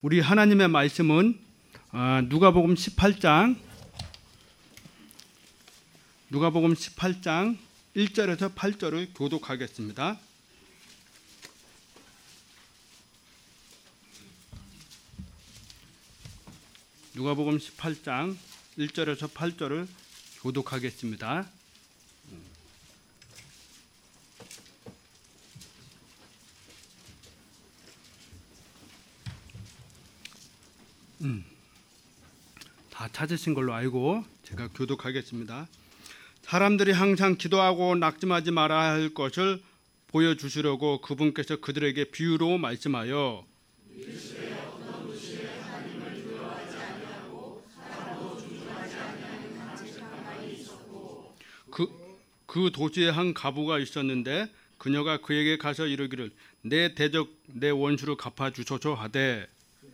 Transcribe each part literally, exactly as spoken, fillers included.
우리 하나님의 말씀은 누가복음 십팔 장 누가복음 십팔 장 일 절에서 팔 절을 교독하겠습니다. 누가복음 십팔 장 일 절에서 팔 절을 교독하겠습니다. 음, 다 찾으신 걸로 알고 제가 교독하겠습니다. 사람들이 항상 기도하고 낙심하지 말아야 할 것을 보여주시려고 그분께서 그들에게 비유로 말씀하여 그, 그 도시에 한 과부가 있었는데 그녀가 그에게 가서 이르기를 내 대적 내 원수를 갚아주소서 하되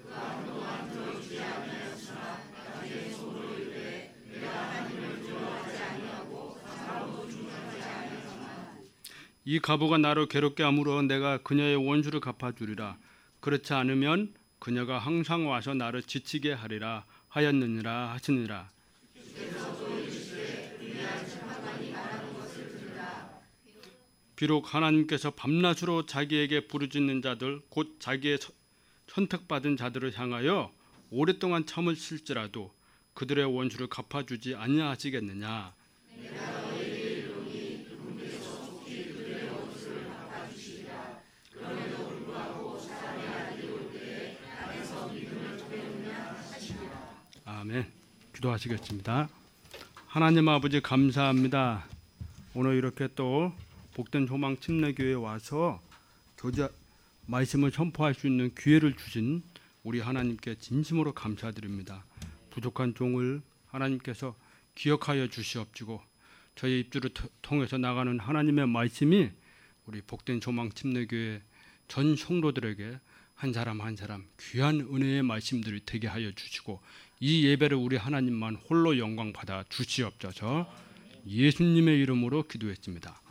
이 과부가 나를 괴롭게 하므로 내가 그녀의 원수를 갚아주리라. 그렇지 않으면 그녀가 항상 와서 나를 지치게 하리라 하였느니라 하시니라. 비록 하나님께서 밤낮으로 자기에게 부르짖는 자들 곧 자기의 선택받은 자들을 향하여 오랫동안 참으실지라도 그들의 원수를 갚아주지 아니하시겠느냐. 아멘. 기도하시겠습니다. 하나님 아버지 감사합니다. 오늘 이렇게 또 복된 소망 침례교회에 와서 교제 말씀을 선포할 수 있는 기회를 주신 우리 하나님께 진심으로 감사드립니다. 부족한 종을 하나님께서 기억하여 주시옵시고 저희 입주를 통해서 나가는 하나님의 말씀이 우리 복된 소망 침례교회 전 성도들에게 한 사람 한 사람 귀한 은혜의 말씀들이 되게 하여 주시고 이 예배를 우리 하나님만 홀로 영광 받아 주시옵소서. 예수님의 이름으로 기도했습니다.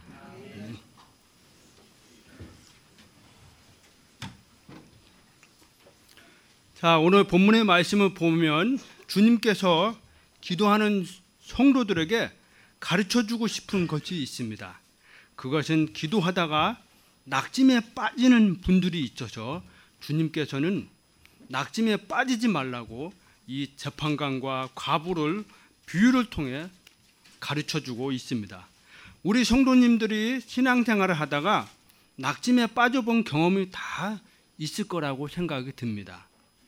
자, 오늘 본문의 말씀을 보면 주님께서 기도하는 성도들에게 가르쳐주고 싶은 것이 있습니다. 그것은 기도하다가 낙심에 빠지는 분들이 있어서 주님께서는 낙심에 빠지지 말라고 이 재판관과 과부를 비유를 통해 가르쳐주고 있습니다. 우리 성도님들이 신앙생활을 하다가 낙심에 빠져본 경험이 다 있을 거라고 생각이 듭니다.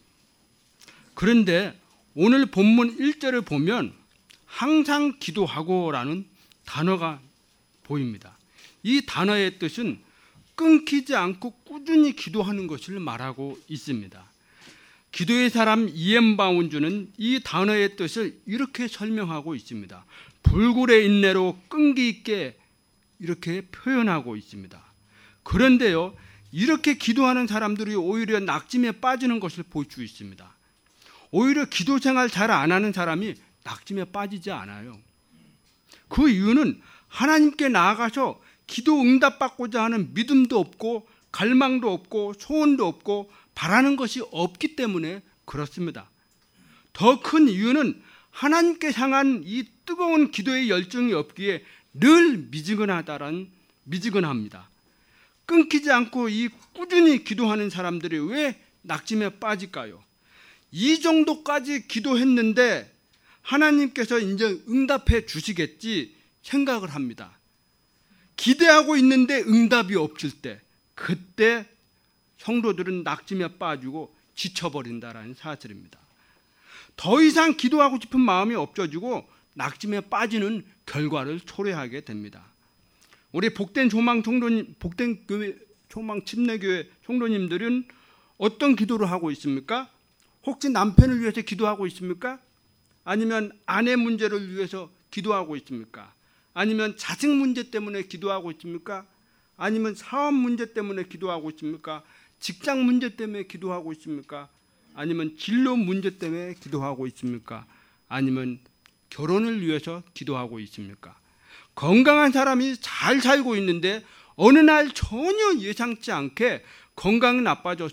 그런데 오늘 본문 일 절을 보면 항상 기도하고라는 단어가 보입니다. 이 단어의 뜻은 끊기지 않고 꾸준히 기도하는 것을 말하고 있습니다. 기도의 사람 이엠 바운주는 이 단어의 뜻을 이렇게 설명하고 있습니다. 불굴의 인내로 끈기 있게 이렇게 표현하고 있습니다. 그런데요, 이렇게 기도하는 사람들이 오히려 낙심에 빠지는 것을 볼 수 있습니다. 오히려 기도 생활 잘 안 하는 사람이 낙심에 빠지지 않아요. 그 이유는 하나님께 나아가서 기도 응답받고자 하는 믿음도 없고 갈망도 없고 소원도 없고 바라는 것이 없기 때문에 그렇습니다. 더 큰 이유는 하나님께 향한 이 뜨거운 기도의 열정이 없기에 늘 미지근하다란 미지근합니다. 끊기지 않고 이 꾸준히 기도하는 사람들이 왜 낙심에 빠질까요? 이 정도까지 기도했는데 하나님께서 이제 응답해 주시겠지 생각을 합니다. 기대하고 있는데 응답이 없을 때 그때 성도들은 낙심에 빠지고 지쳐버린다라는 사실입니다. 더 이상 기도하고 싶은 마음이 없어지고 낙심에 빠지는 결과를 초래하게 됩니다. 우리 복된 소망 성도님, 복된 교회 소망 침례교회 성도님들은 어떤 기도를 하고 있습니까? 혹시 남편을 위해서 기도하고 있습니까? 아니면 아내 문제를 위해서 기도하고 있습니까? 아니면 자식 문제 때문에 기도하고 있습니까? 아니면 사업 문제 때문에 기도하고 있습니까? 직장 문제 때문에 기도하고 있습니까? 아니면 진로 문제 때문에 기도하고 있습니까? 아니면 결혼을 위해서 기도하고 있습니까? 건강한 사람이 잘 살고 있는데 어느 날 전혀 예상치 않게 건강이 나빠져서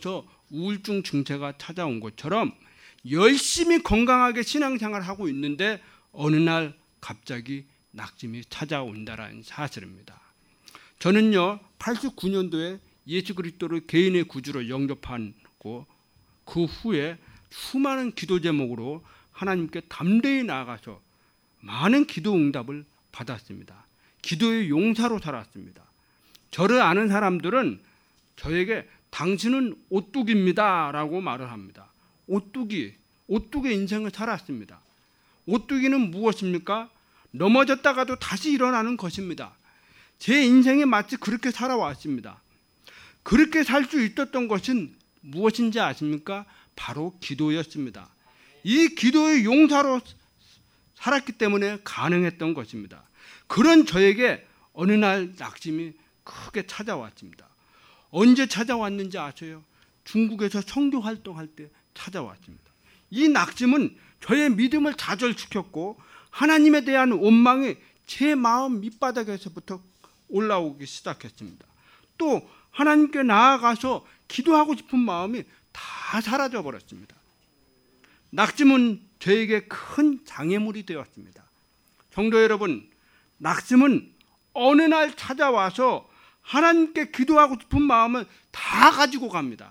우울증 증세가 찾아온 것처럼 열심히 건강하게 신앙생활을 하고 있는데 어느 날 갑자기 낙심이 찾아온다라는 사실입니다. 저는요 팔십구 년도에 예수 그리스도를 개인의 구주로 영접하고 그 후에 수많은 기도 제목으로 하나님께 담대히 나아가서 많은 기도 응답을 받았습니다. 기도의 용사로 살았습니다. 저를 아는 사람들은 저에게 당신은 오뚜기입니다 라고 말을 합니다. 오뚜기, 오뚜기 인생을 살았습니다. 오뚜기는 무엇입니까? 넘어졌다가도 다시 일어나는 것입니다. 제 인생이 마치 그렇게 살아왔습니다. 그렇게 살 수 있었던 것은 무엇인지 아십니까? 바로 기도였습니다. 이 기도의 용사로 살았기 때문에 가능했던 것입니다. 그런 저에게 어느 날 낙심이 크게 찾아왔습니다. 언제 찾아왔는지 아세요? 중국에서 선교 활동할 때 찾아왔습니다. 이 낙심은 저의 믿음을 좌절시켰고 하나님에 대한 원망이 제 마음 밑바닥에서부터 올라오기 시작했습니다. 또 하나님께 나아가서 기도하고 싶은 마음이 다 사라져 버렸습니다. 낙심은 저에게 큰 장애물이 되었습니다. 성도 여러분, 낙심은 어느 날 찾아와서 하나님께 기도하고 싶은 마음을 다 가지고 갑니다.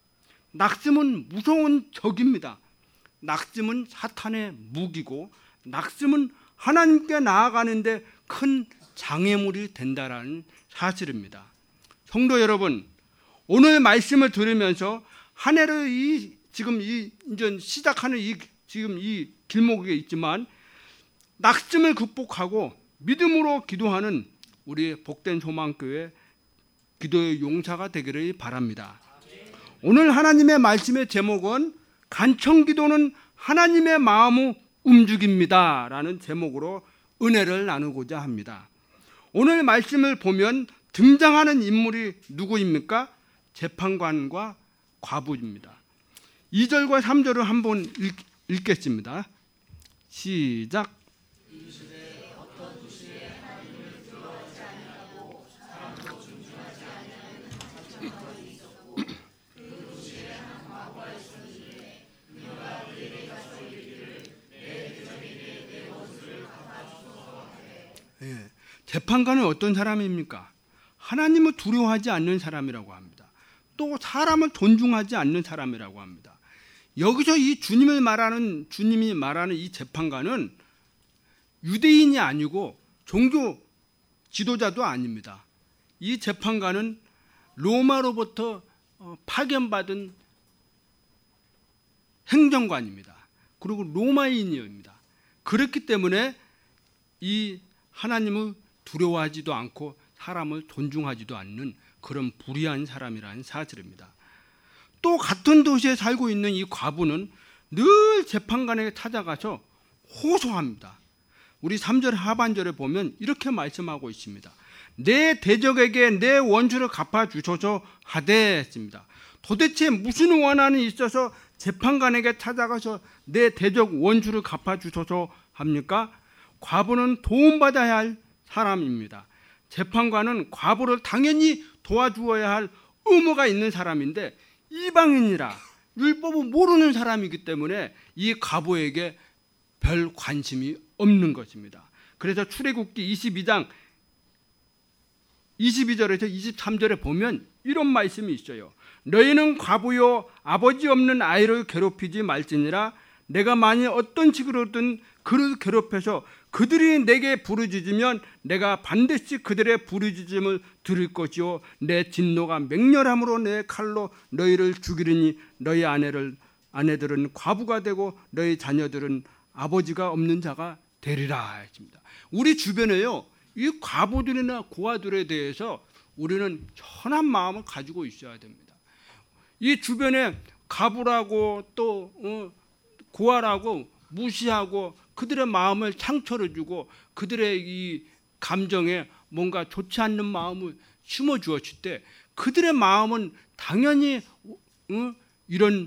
낙심은 무서운 적입니다. 낙심은 사탄의 무기고 낙심은 하나님께 나아가는데 큰 장애물이 된다라는 사실입니다. 성도 여러분, 오늘 말씀을 들으면서 한 해를 이 지금 이 이제 시작하는 이 지금 이 길목에 있지만 낙심을 극복하고 믿음으로 기도하는 우리 복된 소망교회 기도의 용사가 되기를 바랍니다. 오늘 하나님의 말씀의 제목은 간청기도는 하나님의 마음을 움직입니다 라는 제목으로 은혜를 나누고자 합니다. 오늘 말씀을 보면 등장하는 인물이 누구입니까? 재판관과 과부입니다. 이 절과 삼 절을 한번 읽, 읽겠습니다. 시작. 예, 재판관은 어떤 사람입니까? 하나님을 두려워하지 않는 사람이라고 합니다. 또 사람을 존중하지 않는 사람이라고 합니다. 여기서 이 주님을 말하는 주님이 말하는 이 재판관은 유대인이 아니고 종교 지도자도 아닙니다. 이 재판관은 로마로부터 파견받은 행정관입니다. 그리고 로마인입니다. 그렇기 때문에 이 하나님을 두려워하지도 않고 사람을 존중하지도 않는 그런 불의한 사람이라는 사실입니다. 또 같은 도시에 살고 있는 이 과부는 늘 재판관에게 찾아가서 호소합니다. 우리 삼 절 하반절에 보면 이렇게 말씀하고 있습니다. 내 대적에게 내 원수를 갚아주소서 하되 했습니다. 도대체 무슨 원한이 있어서 재판관에게 찾아가서 내 대적 원수를 갚아주소서 합니까? 과부는 도움받아야 할 사람입니다. 재판관은 과부를 당연히 도와주어야 할 의무가 있는 사람인데 이방인이라 율법을 모르는 사람이기 때문에 이 과부에게 별 관심이 없는 것입니다. 그래서 출애굽기 이십이 장 이십이 절에서 이십삼 절에 보면 이런 말씀이 있어요. 너희는 과부요 아버지 없는 아이를 괴롭히지 말지니라. 내가 만일 어떤 식으로든 그를 괴롭혀서 그들이 내게 부르짖으면 내가 반드시 그들의 부르짖음을 들을 것이요 내 진노가 맹렬함으로 내 칼로 너희를 죽이리니 너희 아내를 아내들은 과부가 되고 너희 자녀들은 아버지가 없는 자가 되리라 했습니다. 우리 주변에요 이 과부들이나 고아들에 대해서 우리는 선한 마음을 가지고 있어야 됩니다. 이 주변에 과부라고 또 어, 고아라고 무시하고 그들의 마음을 상처를 주고 그들의 이 감정에 뭔가 좋지 않는 마음을 심어 주었을 때 그들의 마음은 당연히 어, 이런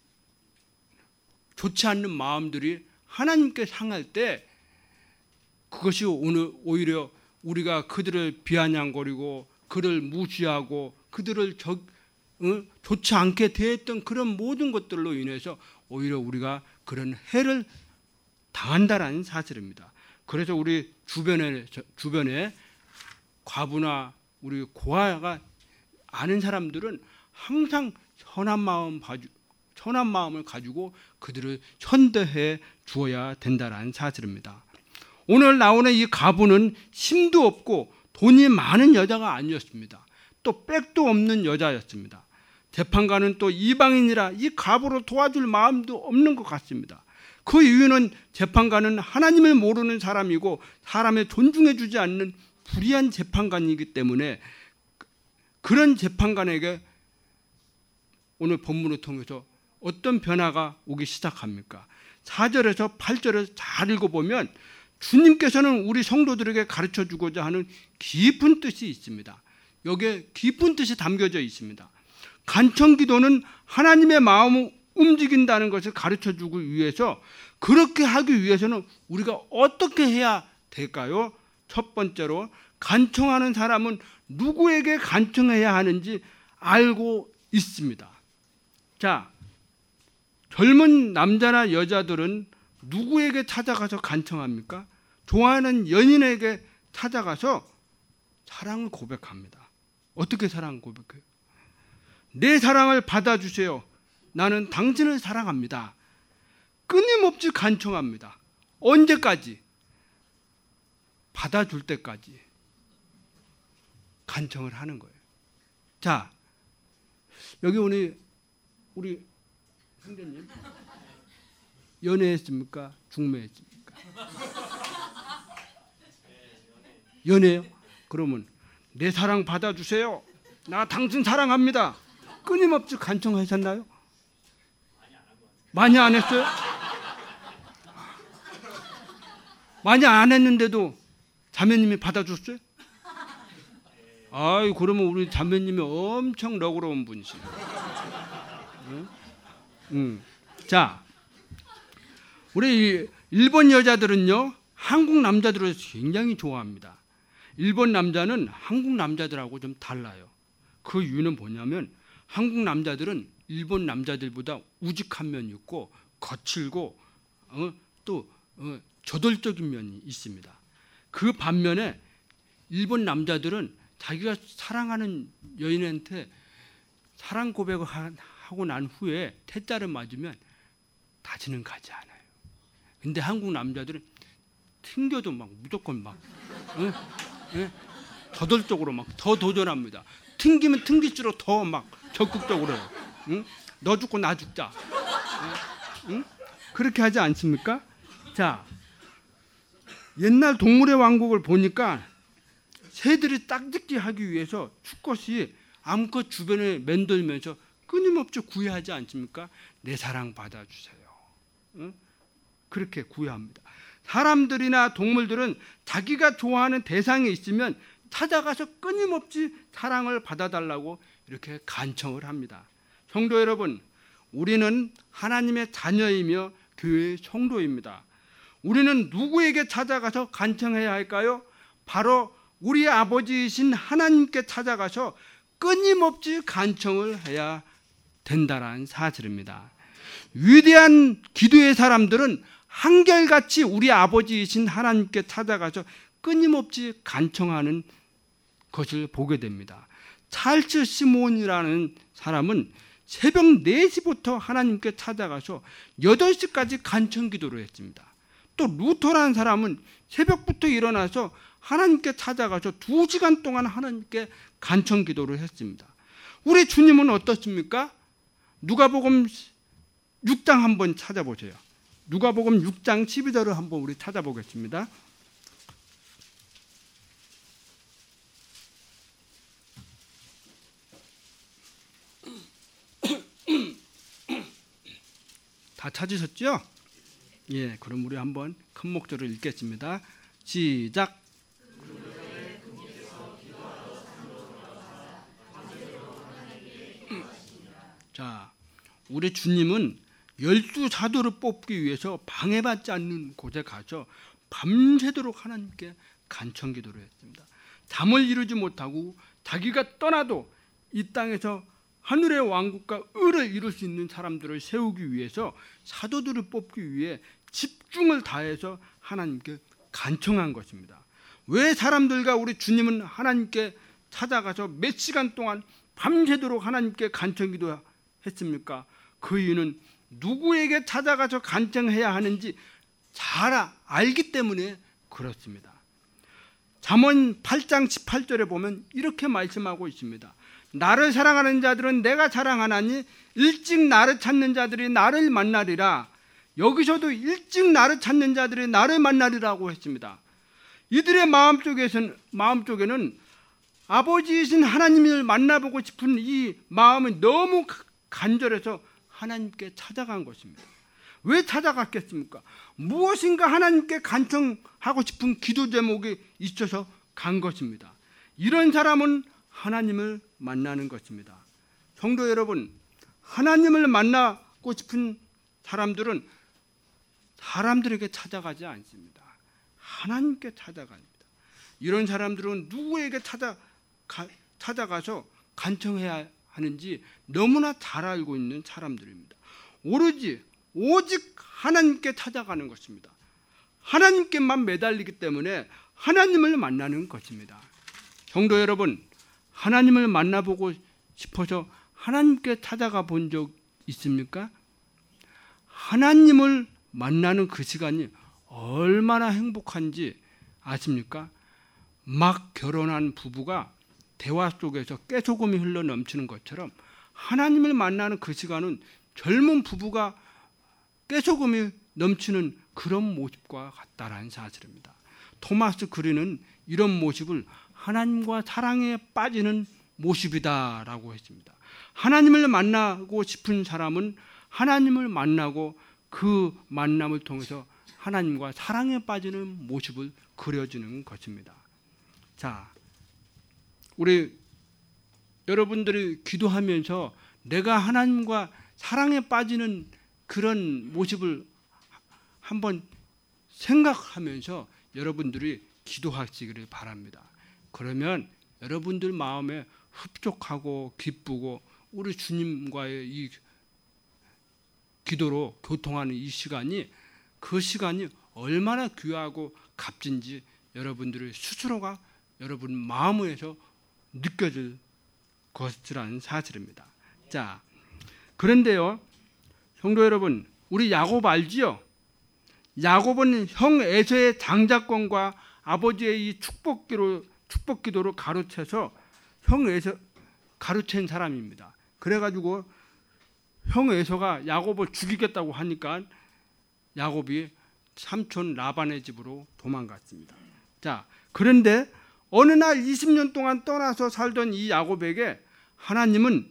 좋지 않는 마음들이 하나님께 상할 때 그것이 오늘 오히려 우리가 그들을 비아냥거리고 그를 무시하고 그들을 적, 어? 좋지 않게 대했던 그런 모든 것들로 인해서 오히려 우리가 그런 해를 당한다라는 사실입니다. 그래서 우리 주변에 주변에 과부나 우리 고아가 아는 사람들은 항상 선한 마음 봐주, 선한 마음을 가지고 그들을 현대해 주어야 된다라는 사실입니다. 오늘 나오는 이 과부는 힘도 없고 돈이 많은 여자가 아니었습니다. 또 백도 없는 여자였습니다. 재판관은 또 이방인이라 이 과부를 도와줄 마음도 없는 것 같습니다. 그 이유는 재판관은 하나님을 모르는 사람이고 사람을 존중해 주지 않는 불의한 재판관이기 때문에 그런 재판관에게 오늘 본문을 통해서 어떤 변화가 오기 시작합니까? 사 절에서 팔 절을 잘 읽어보면 주님께서는 우리 성도들에게 가르쳐주고자 하는 깊은 뜻이 있습니다. 여기에 깊은 뜻이 담겨져 있습니다. 간청기도는 하나님의 마음을 움직인다는 것을 가르쳐주기 위해서, 그렇게 하기 위해서는 우리가 어떻게 해야 될까요? 첫 번째로 간청하는 사람은 누구에게 간청해야 하는지 알고 있습니다. 자, 젊은 남자나 여자들은 누구에게 찾아가서 간청합니까? 좋아하는 연인에게 찾아가서 사랑을 고백합니다. 어떻게 사랑 고백해요? 내 사랑을 받아주세요. 나는 당신을 사랑합니다. 끊임없이 간청합니다. 언제까지? 받아줄 때까지 간청을 하는 거예요. 자, 여기 우리 우리 형제님 연애했습니까? 중매했습니까? 연애요? 그러면 내 사랑 받아주세요. 나 당신 사랑합니다. 끊임없이 간청하셨나요? 많이 안 했어요? 많이 안 했는데도 자매님이 받아줬어요? 아이, 그러면 우리 자매님이 엄청 너그러운 분이시네요. 응? 응. 자, 우리 일본 여자들은요, 한국 남자들을 굉장히 좋아합니다. 일본 남자는 한국 남자들하고 좀 달라요. 그 이유는 뭐냐면 한국 남자들은 일본 남자들보다 우직한 면이 있고 거칠고 어, 또 어, 저돌적인 면이 있습니다. 그 반면에 일본 남자들은 자기가 사랑하는 여인한테 사랑 고백을 하고 난 후에 퇴짜를 맞으면 다시는 가지 않아요. 근데 한국 남자들은 튕겨도 막 무조건 막 어? 예? 저돌적으로 막 더 도전합니다. 튕기면 튕길수록 더 막 적극적으로 해요. 응? 너 죽고 나 죽자. 응? 그렇게 하지 않습니까? 자, 옛날 동물의 왕국을 보니까 새들이 딱짓기 하기 위해서 수컷이 암컷 주변에 맴돌면서 끊임없이 구애하지 않습니까? 내 사랑 받아주세요. 응? 그렇게 구애합니다. 사람들이나 동물들은 자기가 좋아하는 대상이 있으면 찾아가서 끊임없이 사랑을 받아달라고 이렇게 간청을 합니다. 성도 여러분, 우리는 하나님의 자녀이며 교회의 성도입니다. 우리는 누구에게 찾아가서 간청해야 할까요? 바로 우리 아버지이신 하나님께 찾아가서 끊임없이 간청을 해야 된다는 사실입니다. 위대한 기도의 사람들은 한결같이 우리 아버지이신 하나님께 찾아가서 끊임없이 간청하는 것을 보게 됩니다. 찰스 시몬이라는 사람은 새벽 네 시부터 하나님께 찾아가서 여덟 시까지 간청 기도를 했습니다. 또 루터라는 사람은 새벽부터 일어나서 하나님께 찾아가서 두 시간 동안 하나님께 간청 기도를 했습니다. 우리 주님은 어떻습니까? 누가복음 육 장 한번 찾아보세요. 누가복음 육 장 십이 절을 한번 우리 찾아보겠습니다. 다 찾으셨죠? 예, 그럼 우리 한번 큰 목소리로 읽겠습니다. 시작. 자, 우리 주님은 열두 사도를 뽑기 위해서 방해받지 않는 곳에 가서 밤새도록 하나님께 간청 기도를 했습니다. 잠을 이루지 못하고 자기가 떠나도 이 땅에서 하늘의 왕국과 의를 이룰 수 있는 사람들을 세우기 위해서 사도들을 뽑기 위해 집중을 다해서 하나님께 간청한 것입니다. 왜 사람들과 우리 주님은 하나님께 찾아가서 몇 시간 동안 밤새도록 하나님께 간청기도 했습니까? 그 이유는 누구에게 찾아가서 간청해야 하는지 잘 알기 때문에 그렇습니다. 잠언 팔 장 십팔 절에 보면 이렇게 말씀하고 있습니다. 나를 사랑하는 자들은 내가 사랑하나니 일찍 나를 찾는 자들이 나를 만나리라. 여기서도 일찍 나를 찾는 자들이 나를 만나리라고 했습니다. 이들의 마음속에서는, 마음속에는 아버지이신 하나님을 만나보고 싶은 이 마음이 너무 간절해서 하나님께 찾아간 것입니다. 왜 찾아갔겠습니까? 무엇인가 하나님께 간청하고 싶은 기도 제목이 있어서 간 것입니다. 이런 사람은 하나님을 만나는 것입니다. 성도 여러분, 하나님을 만나고 싶은 사람들은 사람들에게 찾아가지 않습니다. 하나님께 찾아갑니다. 이런 사람들은 누구에게 찾아, 가, 찾아가서 간청해야 하는지 너무나 잘 알고 있는 사람들입니다. 오로지 오직 하나님께 찾아가는 것입니다. 하나님께만 매달리기 때문에 하나님을 만나는 것입니다. 성도 여러분, 하나님을 만나보고 싶어서 하나님께 찾아가 본 적 있습니까? 하나님을 만나는 그 시간이 얼마나 행복한지 아십니까? 막 결혼한 부부가 대화 속에서 깨소금이 흘러 넘치는 것처럼 하나님을 만나는 그 시간은 젊은 부부가 깨소금이 넘치는 그런 모습과 같다라는 사실입니다. 토마스 그린은 이런 모습을 하나님과 사랑에 빠지는 모습이다라고 했습니다. 하나님을 만나고 싶은 사람은 하나님을 만나고 그 만남을 통해서 하나님과 사랑에 빠지는 모습을 그려주는 것입니다. 자, 우리 여러분들이 기도하면서 내가 하나님과 사랑에 빠지는 그런 모습을 한번 생각하면서 여러분들이 기도하시기를 바랍니다. 그러면 여러분들 마음에 흡족하고 기쁘고 우리 주님과의 이 기도로 교통하는 이 시간이 그 시간이 얼마나 귀하고 값진지 여러분들의 스스로가 여러분 마음에서 느껴질 것이라는 사실입니다. 자, 그런데요, 성도 여러분, 우리 야곱 알지요? 야곱은 형 에서의 장자권과 아버지의 이 축복기로 축복기도로 가르쳐서 형 에서 가르친 사람입니다. 그래가지고 형 에서가 야곱을 죽이겠다고 하니까 야곱이 삼촌 라반의 집으로 도망갔습니다. 자, 그런데 어느 날 이십 년 동안 떠나서 살던 이 야곱에게 하나님은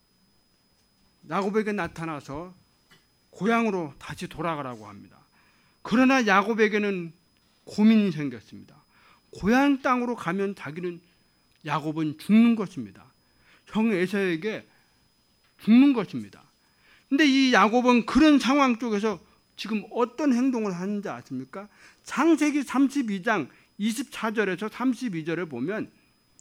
야곱에게 나타나서 고향으로 다시 돌아가라고 합니다. 그러나 야곱에게는 고민이 생겼습니다. 고향 땅으로 가면 자기는 야곱은 죽는 것입니다. 형 에서에게 죽는 것입니다. 근데 이 야곱은 그런 상황 속에서 지금 어떤 행동을 하는지 아십니까? 창세기 삼십이 장 이십사 절에서 삼십이 절에 보면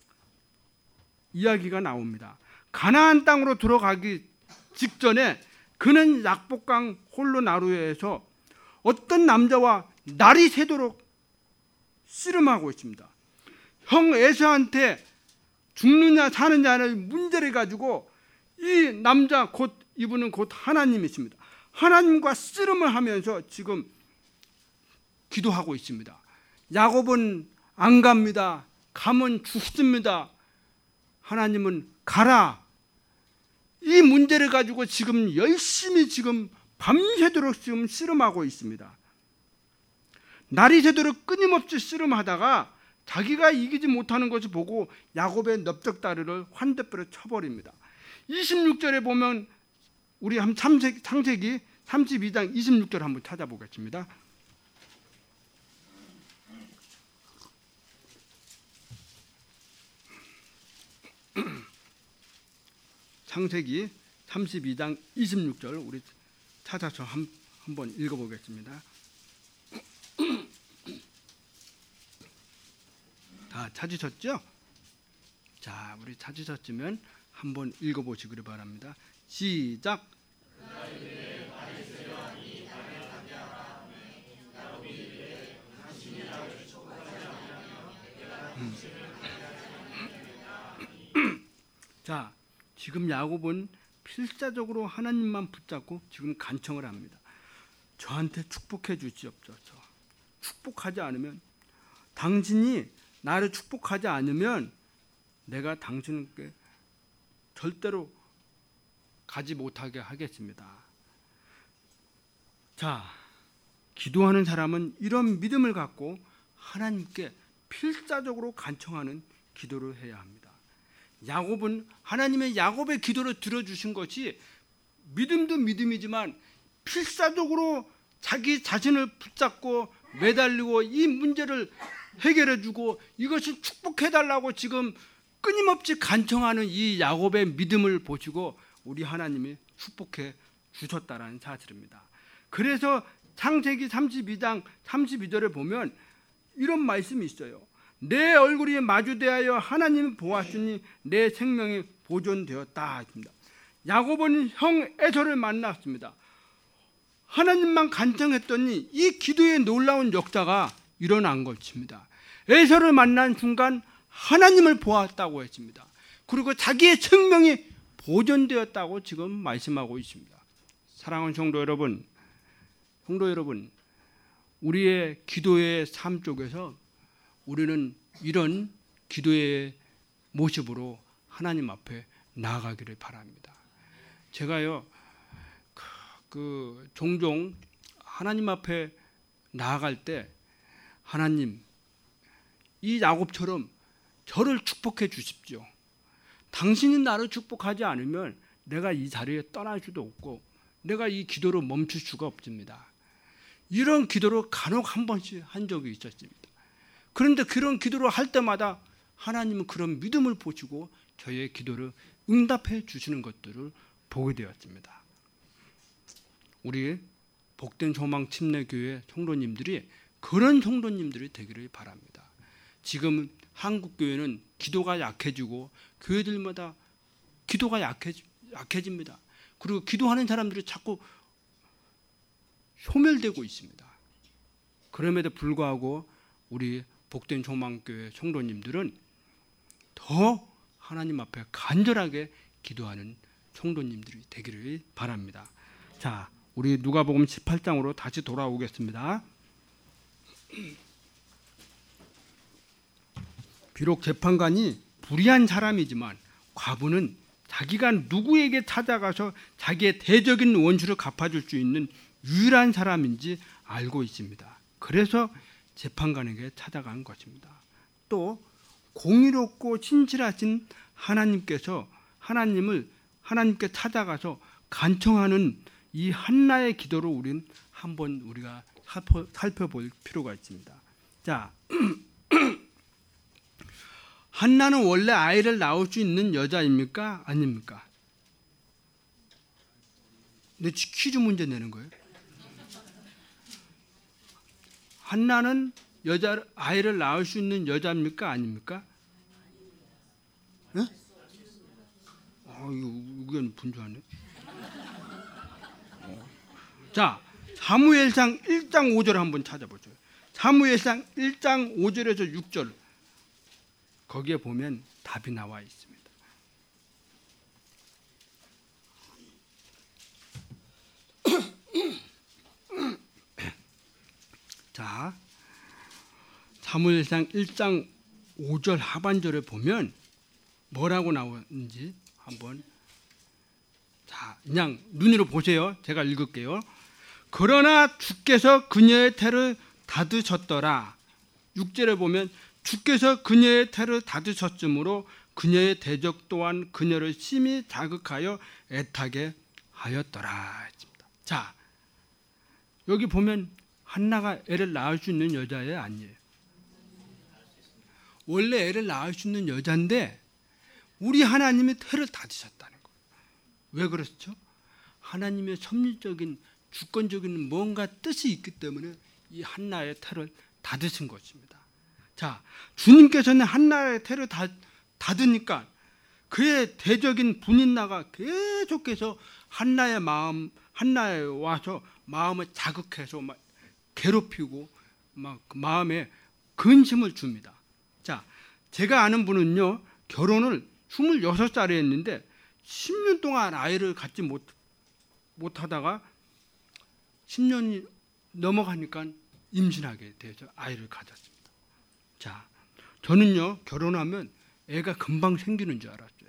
이야기가 나옵니다. 가나안 땅으로 들어가기 직전에 그는 약복강 홀로 나루에서 어떤 남자와 날이 새도록 씨름하고 있습니다. 형 에서한테 죽느냐 사느냐를 문제를 가지고 이 남자 곧 이분은 곧 하나님이십니다. 하나님과 씨름을 하면서 지금 기도하고 있습니다. 야곱은 안 갑니다. 가면 죽습니다. 하나님은 가라. 이 문제를 가지고 지금 열심히 지금 밤새도록 지금 씨름하고 있습니다. 날이 새도록 끊임없이 씨름하다가 자기가 이기지 못하는 것을 보고 야곱의 넓적다리를 환대뼈로 쳐버립니다. 이십육 절에 보면 우리 한 창세기, 창세기 삼십이 장 이십육 절 한번 찾아보겠습니다. 창세기 삼십이 장 이십육 절 우리 찾아서 한, 한번 읽어보겠습니다. 다 찾으셨죠? 자, 우리 찾으셨으면 한번 읽어보시기를 바랍니다. 시작. 음. 자, 지금 야곱은 필사적으로 하나님만 붙잡고 지금 간청을 합니다. 저한테 축복해 주시옵소서. 축복하지 않으면, 당신이 나를 축복하지 않으면 내가 당신께 절대로 가지 못하게 하겠습니다. 자, 기도하는 사람은 이런 믿음을 갖고 하나님께 필사적으로 간청하는 기도를 해야 합니다. 야곱은 하나님의 야곱의 기도를 들어주신 것이 믿음도 믿음이지만 필사적으로 자기 자신을 붙잡고 매달리고 이 문제를 해결해주고 이것을 축복해달라고 지금 끊임없이 간청하는 이 야곱의 믿음을 보시고 우리 하나님이 축복해 주셨다는 사실입니다. 그래서 창세기 삼십이 장 삼십이 절에 보면 이런 말씀이 있어요. 내 얼굴이 마주대하여 하나님이 보았으니 내 생명이 보존되었다 했습니다. 야곱은 형 에서를 만났습니다. 하나님만 간청했더니 이 기도의 놀라운 역사가 일어난 것입니다. 에서를 만난 순간 하나님을 보았다고 했습니다. 그리고 자기의 생명이 보존되었다고 지금 말씀하고 있습니다. 사랑하는 성도 여러분, 성도 여러분, 우리의 기도의 삶 속에서 우리는 이런 기도의 모습으로 하나님 앞에 나아가기를 바랍니다. 제가요, 그, 그 종종 하나님 앞에 나아갈 때 하나님, 이 야곱처럼 저를 축복해 주십시오. 당신이 나를 축복하지 않으면 내가 이 자리에 떠날 수도 없고 내가 이 기도를 멈출 수가 없습니다. 이런 기도를 간혹 한 번씩 한 적이 있었습니다. 그런데 그런 기도를 할 때마다 하나님은 그런 믿음을 보시고 저의 기도를 응답해 주시는 것들을 보게 되었습니다. 우리 복된 소망 침례교회 성도님들이 그런 성도님들이 되기를 바랍니다. 지금 한국 교회는 기도가 약해지고 교회들마다 기도가 약해지, 약해집니다. 그리고 기도하는 사람들이 자꾸 소멸되고 있습니다. 그럼에도 불구하고 우리 복된 소망교회 성도님들은 더 하나님 앞에 간절하게 기도하는 성도님들이 되기를 바랍니다. 자, 우리 누가복음 십팔 장으로 다시 돌아오겠습니다. 비록 재판관이 불의한 사람이지만 과부는 자기가 누구에게 찾아가서 자기의 대적인 원수를 갚아줄 수 있는 유일한 사람인지 알고 있습니다. 그래서 재판관에게 찾아간 것입니다. 또 공의롭고 신실하신 하나님께서 하나님을 하나님께 찾아가서 간청하는 이 한나의 기도를 우리는 한번 우리가 살펴, 살펴볼 필요가 있습니다. 자, 한나는 원래 아이를 낳을 수 있는 여자입니까? 아닙니까? 내 퀴즈 문제 내는 거예요. 한나는 여자 아이를 낳을 수 있는 여자입니까? 아닙니까? 네? 아, 이거 의견 분주하네. 자, 사무엘상 일 장 오 절 한번 찾아보죠. 사무엘상 일 장 오 절에서 육 절 거기에 보면 답이 나와 있습니다. 자, 사무엘상 일 장 오 절 하반절에 보면 뭐라고 나오는지 한번 자, 그냥 눈으로 보세요. 제가 읽을게요. 그러나 주께서 그녀의 태를 닫으셨더라. 육 절에 보면 주께서 그녀의 태를 닫으셨으므로 그녀의 대적 또한 그녀를 심히 자극하여 애타게 하였더라. 자, 여기 보면 한나가 애를 낳을 수 있는 여자예요, 아니에요? 원래 애를 낳을 수 있는 여자인데 우리 하나님이 태를 닫으셨다는 거예요. 왜 그렇죠? 하나님의 섭리적인 주권적인 뭔가 뜻이 있기 때문에 이 한나의 태를 닫으신 것입니다. 자, 주님께서는 한나의 태를 닫, 닫으니까 그의 대적인 분인나가 계속해서 한나의 마음, 한나에 와서 마음을 자극해서 막 괴롭히고 막 마음에 근심을 줍니다. 자, 제가 아는 분은요, 결혼을 스물여섯 살에 했는데 십 년 동안 아이를 갖지 못, 못하다가 십 년이 넘어가니까 임신하게 돼서 아이를 가졌습니다. 자, 저는요, 결혼하면 애가 금방 생기는 줄 알았어요.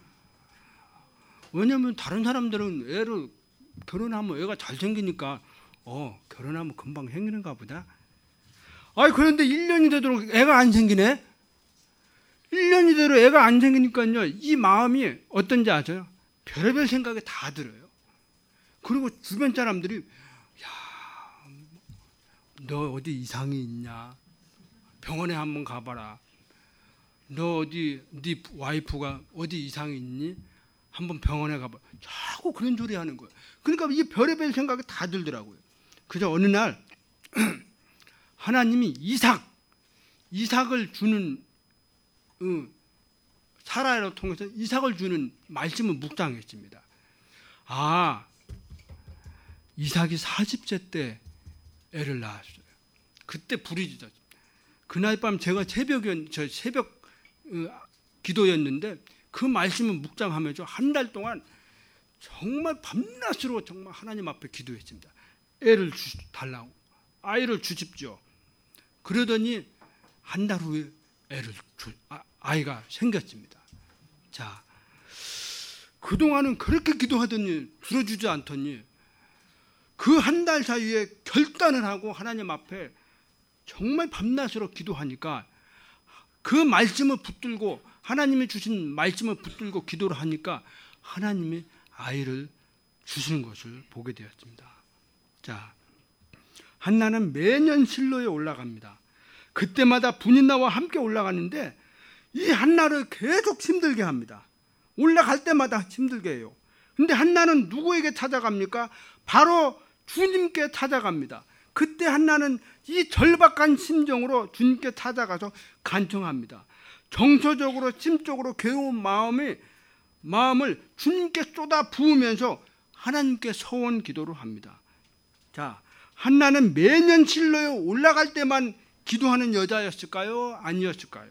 왜냐하면 다른 사람들은 애를 결혼하면 애가 잘생기니까 어, 결혼하면 금방 생기는가 보다. 아니, 그런데 일 년이 되도록 애가 안 생기네? 일 년이 되도록 애가 안 생기니까요, 이 마음이 어떤지 아세요? 별의별 생각이 다 들어요. 그리고 주변 사람들이, 야, 너 어디 이상이 있냐? 병원에 한번 가봐라. 너 어디, 네 와이프가 어디 이상이 있니? 한번 병원에 가봐. 자꾸 그런 소리 하는 거예요. 그러니까 이 별의별 생각이 다 들더라고요. 그래서 어느 날 하나님이 이삭, 이삭을 주는 어, 사라를 통해서 이삭을 주는 말씀을 묵상했습니다. 아, 이삭이 사십 세 때 애를 낳았어요. 그때 불이 지졌어요. 그날 밤 제가 새벽, 저 새벽 어, 기도였는데 그 말씀을 묵상하면서 한 달 동안 정말 밤낮으로 정말 하나님 앞에 기도했습니다. 애를 주, 달라고, 아이를 주십시오. 그러더니 한 달 후에 애를 주, 아, 아이가 생겼습니다. 자, 그동안은 그렇게 기도하더니 들어주지 않더니 그 한 달 사이에 결단을 하고 하나님 앞에 정말 밤낮으로 기도하니까 그 말씀을 붙들고, 하나님이 주신 말씀을 붙들고 기도를 하니까 하나님이 아이를 주시는 것을 보게 되었습니다. 자, 한나는 매년 실로에 올라갑니다. 그때마다 분인나와 함께 올라가는데 이 한나를 계속 힘들게 합니다. 올라갈 때마다 힘들게 해요. 근데 한나는 누구에게 찾아갑니까? 바로 주님께 찾아갑니다. 그때 한나는 이 절박한 심정으로 주님께 찾아가서 간청합니다. 정서적으로, 심적으로 괴로운 마음이, 마음을 주님께 쏟아 부으면서 하나님께 서원 기도를 합니다. 자, 한나는 매년 실로에 올라갈 때만 기도하는 여자였을까요? 아니었을까요?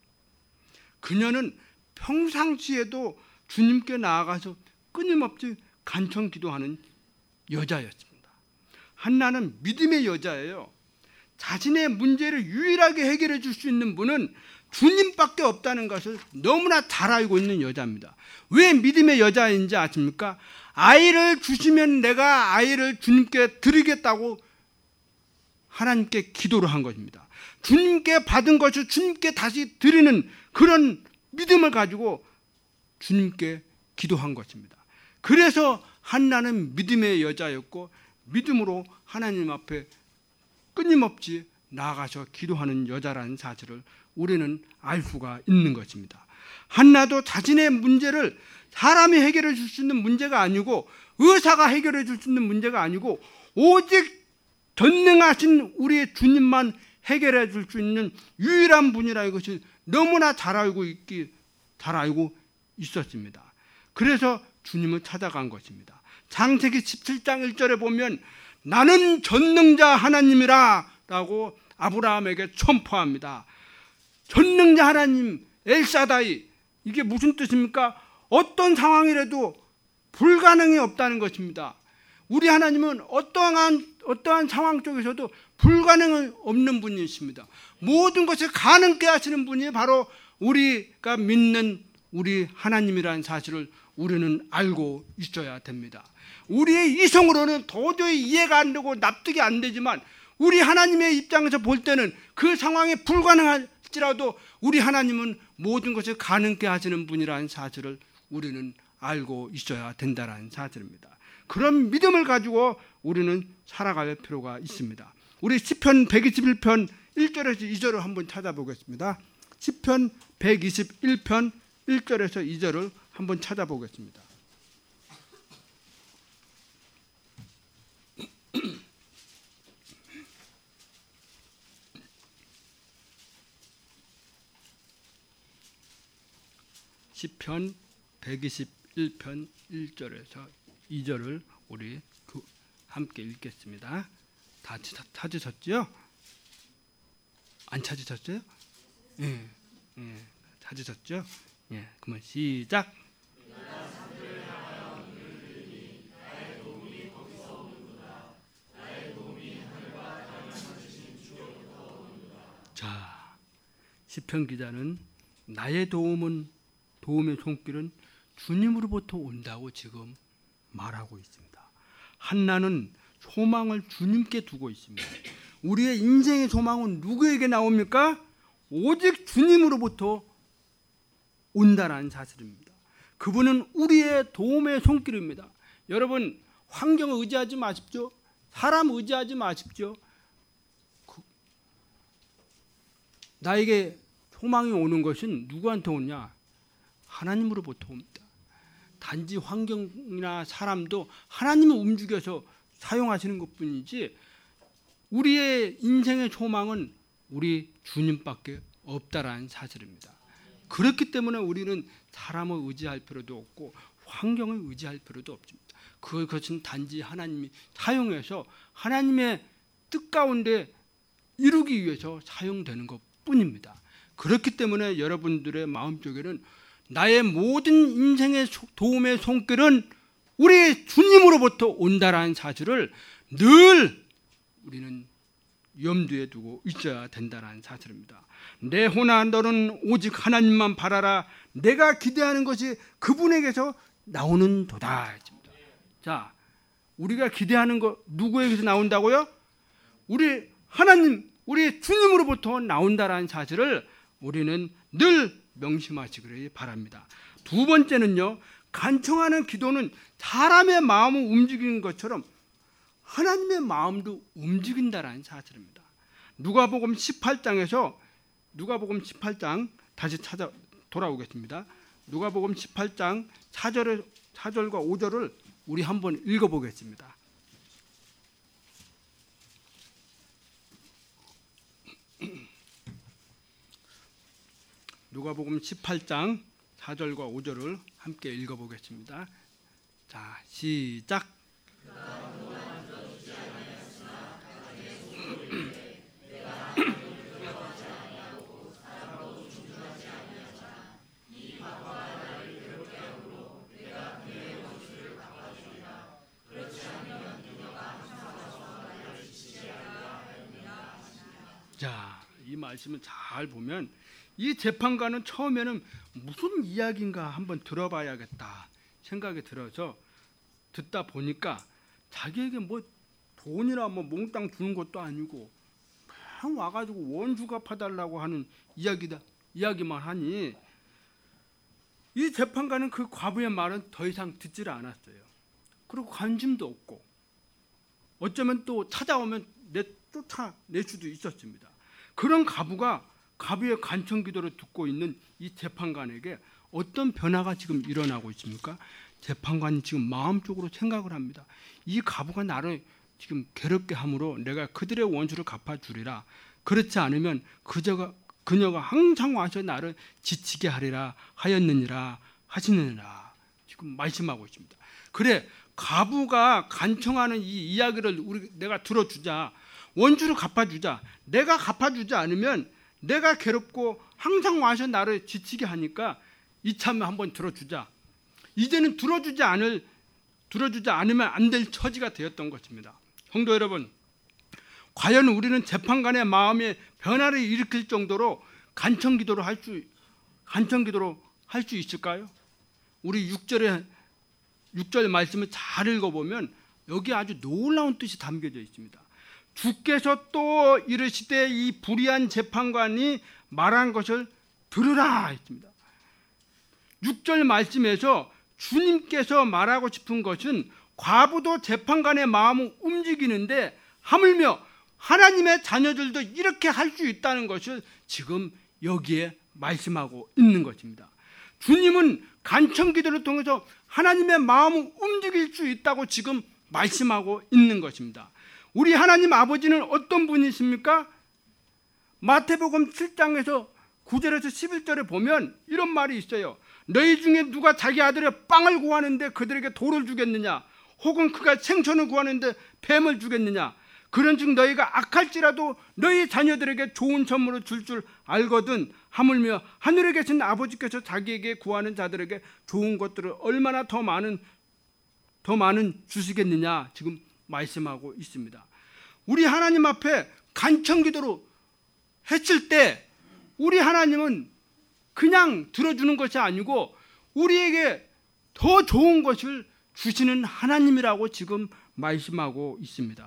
그녀는 평상시에도 주님께 나아가서 끊임없이 간청 기도하는 여자였습니다. 한나는 믿음의 여자예요. 자신의 문제를 유일하게 해결해 줄 수 있는 분은 주님밖에 없다는 것을 너무나 잘 알고 있는 여자입니다. 왜 믿음의 여자인지 아십니까? 아이를 주시면 내가 아이를 주님께 드리겠다고 하나님께 기도를 한 것입니다. 주님께 받은 것을 주님께 다시 드리는 그런 믿음을 가지고 주님께 기도한 것입니다. 그래서 한나는 믿음의 여자였고 믿음으로 하나님 앞에 끊임없이 나아가서 기도하는 여자라는 사실을 우리는 알 수가 있는 것입니다. 한나도 자신의 문제를 사람이 해결해 줄 수 있는 문제가 아니고, 의사가 해결해 줄 수 있는 문제가 아니고, 오직 전능하신 우리의 주님만 해결해 줄 수 있는 유일한 분이라는 것을 너무나 잘 알고 있기, 잘 알고 있었습니다. 그래서 주님을 찾아간 것입니다. 창세기 십칠 장 일 절에 보면 나는 전능자 하나님이라 라고 아브라함에게 선포합니다. 전능자 하나님, 엘사다이, 이게 무슨 뜻입니까? 어떤 상황이라도 불가능이 없다는 것입니다. 우리 하나님은 어떠한, 어떠한 상황 속에서도 불가능이 없는 분이십니다. 모든 것을 가능케 하시는 분이 바로 우리가 믿는 우리 하나님이라는 사실을 우리는 알고 있어야 됩니다. 우리의 이성으로는 도저히 이해가 안 되고 납득이 안 되지만 우리 하나님의 입장에서 볼 때는 그 상황이 불가능할지라도 우리 하나님은 모든 것을 가능케 하시는 분이라는 사실을 우리는 알고 있어야 된다는 사실입니다. 그런 믿음을 가지고 우리는 살아갈 필요가 있습니다. 우리 시편 백이십일 편 일 절에서 이 절을 한번 찾아보겠습니다. 시편 백이십일 편 일 절에서 이 절을 한번 찾아보겠습니다. 시편 백이십일 편 일 절에서 이 절을 우리 함께 읽겠습니다. 다 찾으셨죠? 안 찾으셨어요? 예, 예, 찾으셨죠? 예, 그러면 시작. 자, 시편 기자는 나의 도움은 도움의 손길은 주님으로부터 온다고 지금 말하고 있습니다. 한나는 소망을 주님께 두고 있습니다. 우리의 인생의 소망은 누구에게 나옵니까? 오직 주님으로부터 온다라는 사실입니다. 그분은 우리의 도움의 손길입니다. 여러분, 환경을 의지하지 마십시오. 사람 의지하지 마십시오. 그, 나에게 소망이 오는 것은 누구한테 오냐? 하나님으로부터 옵니다. 단지 환경이나 사람도 하나님을 움직여서 사용하시는 것뿐이지 우리의 인생의 소망은 우리 주님밖에 없다라는 사실입니다. 그렇기 때문에 우리는 사람을 의지할 필요도 없고 환경을 의지할 필요도 없습니다. 그것은 단지 하나님이 사용해서 하나님의 뜻 가운데 이루기 위해서 사용되는 것뿐입니다. 그렇기 때문에 여러분들의 마음속에는 나의 모든 인생의 도움의 손길은 우리 주님으로부터 온다라는 사실을 늘 우리는 염두에 두고 있어야 된다는 사실입니다. 내 혼아 너는 오직 하나님만 바라라. 내가 기대하는 것이 그분에게서 나오는 도다. 자, 우리가 기대하는 것 누구에게서 나온다고요? 우리 하나님, 우리 주님으로부터 나온다라는 사실을 우리는 늘 명심하시기를 바랍니다. 두 번째는요, 간청하는 기도는 사람의 마음을 움직이는 것처럼 하나님의 마음도 움직인다라는 사실입니다. 누가복음 십팔 장에서 누가복음 십팔 장 다시 찾아 돌아오겠습니다. 누가복음 십팔 장 사 절에 사 절과 오 절을 우리 한번 읽어보겠습니다. 누가복음 십팔 장 사 절과 오 절을 함께 읽어보겠습니다. 자, 시작. 자, 이 말씀을 잘 보면 이 재판관은 처음에는 무슨 이야기인가 한번 들어봐야겠다 생각이 들어서 듣다 보니까 자기에게 뭐 돈이나 뭐 몽땅 주는 것도 아니고 그냥 와가지고 원수 갚아달라고 하는 이야기다 이야기만 하니 이 재판관은 그 과부의 말은 더 이상 듣지를 않았어요. 그리고 관심도 없고 어쩌면 또 찾아오면 내 쫓아낼 수도 있었습니다. 그런 과부가 과부의 간청 기도를 듣고 있는 이 재판관에게 어떤 변화가 지금 일어나고 있습니까? 재판관이 지금 마음속으로 생각을 합니다. 이 과부가 나를 지금 괴롭게 함으로 내가 그들의 원수를 갚아주리라. 그렇지 않으면 그저가, 그녀가 항상 와서 나를 지치게 하리라 하였느니라 하시느니라. 지금 말씀하고 있습니다. 그래, 과부가 간청하는 이 이야기를 우리 내가 들어주자. 원수를 갚아주자. 내가 갚아주지 않으면 내가 괴롭고 항상 와서 나를 지치게 하니까 이참에 한번 들어주자. 이제는 들어주지 않을 들어주지 않으면 안 될 처지가 되었던 것입니다. 성도 여러분, 과연 우리는 재판관의 마음에 변화를 일으킬 정도로 간청 기도를 할 수 간청 기도로 할 수 있을까요? 우리 육 절에 육 절 말씀을 잘 읽어보면 여기 아주 놀라운 뜻이 담겨져 있습니다. 주께서 또 이르시되 이 불의한 재판관이 말한 것을 들으라 했습니다. 육 절 말씀에서 주님께서 말하고 싶은 것은 과부도 재판관의 마음을 움직이는데 하물며 하나님의 자녀들도 이렇게 할 수 있다는 것을 지금 여기에 말씀하고 있는 것입니다. 주님은 간청 기도를 통해서 하나님의 마음을 움직일 수 있다고 지금 말씀하고 있는 것입니다. 우리 하나님 아버지는 어떤 분이십니까? 마태복음 칠 장에서 구 절에서 십일 절에 보면 이런 말이 있어요. 너희 중에 누가 자기 아들의 빵을 구하는데 그들에게 돌을 주겠느냐? 혹은 그가 생선을 구하는데 뱀을 주겠느냐? 그런즉 너희가 악할지라도 너희 자녀들에게 좋은 선물을 줄 줄 알거든. 하물며 하늘에 계신 아버지께서 자기에게 구하는 자들에게 좋은 것들을 얼마나 더 많은 더 많은 주시겠느냐? 지금 말씀하고 있습니다. 우리 하나님 앞에 간청기도로 했을 때 우리 하나님은 그냥 들어주는 것이 아니고 우리에게 더 좋은 것을 주시는 하나님이라고 지금 말씀하고 있습니다.